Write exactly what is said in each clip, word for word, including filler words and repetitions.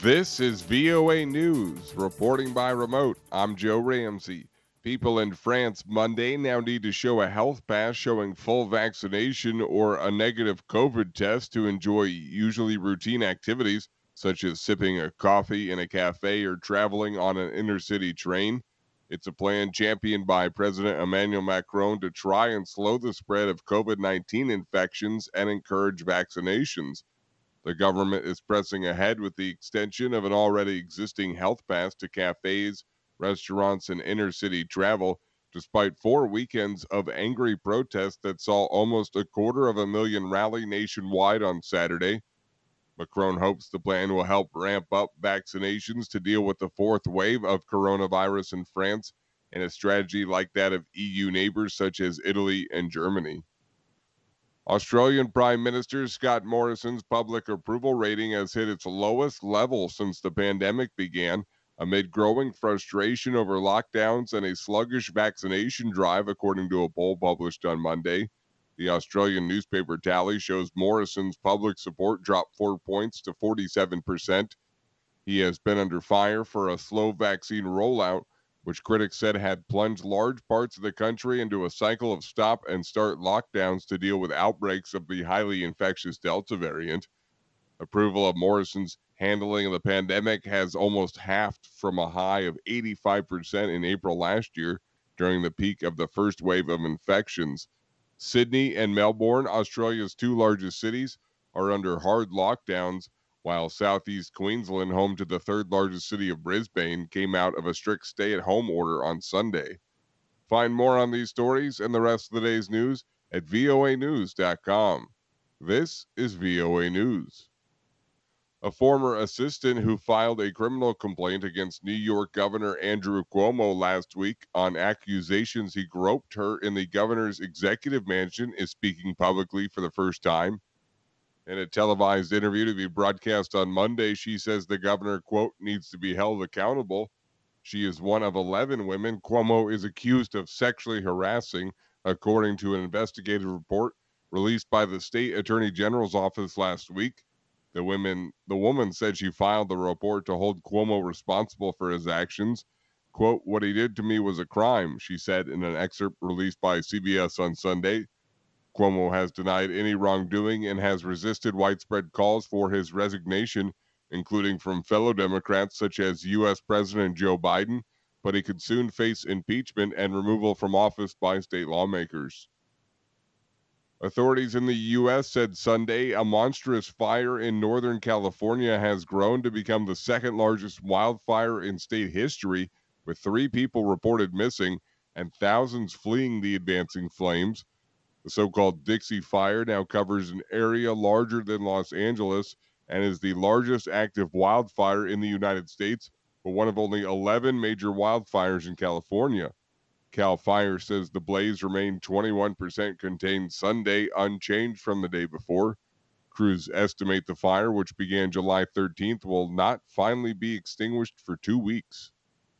This is V O A News, reporting by remote. I'm Joe Ramsey. People in France Monday now need to show a health pass showing full vaccination or a negative COVID test to enjoy usually routine activities, such as sipping a coffee in a cafe or traveling on an intercity train. It's a plan championed by President Emmanuel Macron to try and slow the spread of COVID nineteen infections and encourage vaccinations. The government is pressing ahead with the extension of an already existing health pass to cafes, restaurants, and intercity travel, despite four weekends of angry protests that saw almost a quarter of a million rally nationwide on Saturday. Macron hopes the plan will help ramp up vaccinations to deal with the fourth wave of coronavirus in France and a strategy like that of E U neighbors such as Italy and Germany. Australian Prime Minister Scott Morrison's public approval rating has hit its lowest level since the pandemic began, amid growing frustration over lockdowns and a sluggish vaccination drive, according to a poll published on Monday. The Australian newspaper tally shows Morrison's public support dropped four points to forty-seven percent. He has been under fire for a slow vaccine rollout, which critics said had plunged large parts of the country into a cycle of stop and start lockdowns to deal with outbreaks of the highly infectious Delta variant. Approval of Morrison's handling of the pandemic has almost halved from a high of eighty-five percent in April last year during the peak of the first wave of infections. Sydney and Melbourne, Australia's two largest cities, are under hard lockdowns, while southeast Queensland, home to the third largest city of Brisbane, came out of a strict stay-at-home order on Sunday. Find more on these stories and the rest of the day's news at V O A news dot com. This is V O A News. A former assistant who filed a criminal complaint against New York Governor Andrew Cuomo last week on accusations he groped her in the governor's executive mansion is speaking publicly for the first time. In a televised interview to be broadcast on Monday, she says the governor, quote, needs to be held accountable. She is one of eleven women Cuomo is accused of sexually harassing, according to an investigative report released by the state attorney general's office last week. The women, the woman said she filed the report to hold Cuomo responsible for his actions. Quote, what he did to me was a crime, she said in an excerpt released by C B S on Sunday. Cuomo has denied any wrongdoing and has resisted widespread calls for his resignation, including from fellow Democrats such as U S President Joe Biden, but he could soon face impeachment and removal from office by state lawmakers. Authorities in the U S said Sunday a monstrous fire in Northern California has grown to become the second largest wildfire in state history, with three people reported missing and thousands fleeing the advancing flames. The so-called Dixie Fire now covers an area larger than Los Angeles and is the largest active wildfire in the United States, but one of only eleven major wildfires in California. Cal Fire says the blaze remained twenty-one percent contained Sunday, unchanged from the day before. Crews estimate the fire, which began July thirteenth, will not finally be extinguished for two weeks.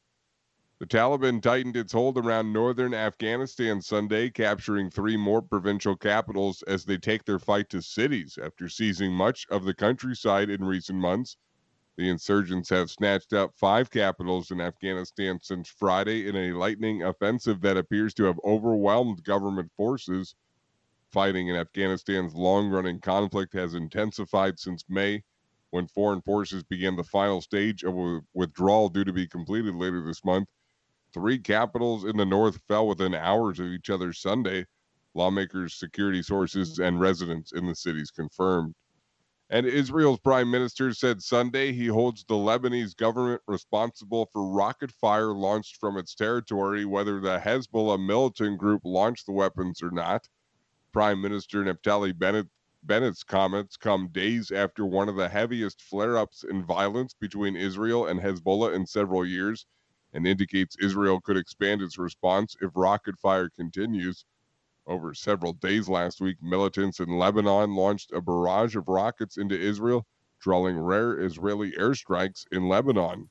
The Taliban tightened its hold around northern Afghanistan Sunday, capturing three more provincial capitals as they take their fight to cities after seizing much of the countryside in recent months. The insurgents have snatched up five capitals in Afghanistan since Friday in a lightning offensive that appears to have overwhelmed government forces. Fighting in Afghanistan's long-running conflict has intensified since May, when foreign forces began the final stage of a withdrawal due to be completed later this month. Three capitals in the north fell within hours of each other Sunday, lawmakers, security sources, and residents in the cities confirmed. And Israel's prime minister said Sunday he holds the Lebanese government responsible for rocket fire launched from its territory, whether the Hezbollah militant group launched the weapons or not. Prime Minister Naftali Bennett, Bennett's comments come days after one of the heaviest flare-ups in violence between Israel and Hezbollah in several years, and indicates Israel could expand its response if rocket fire continues. Over several days last week, militants in Lebanon launched a barrage of rockets into Israel, drawing rare Israeli airstrikes in Lebanon.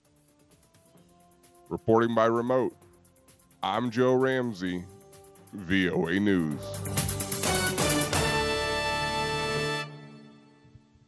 Reporting by remote, I'm Joe Ramsey, V O A News.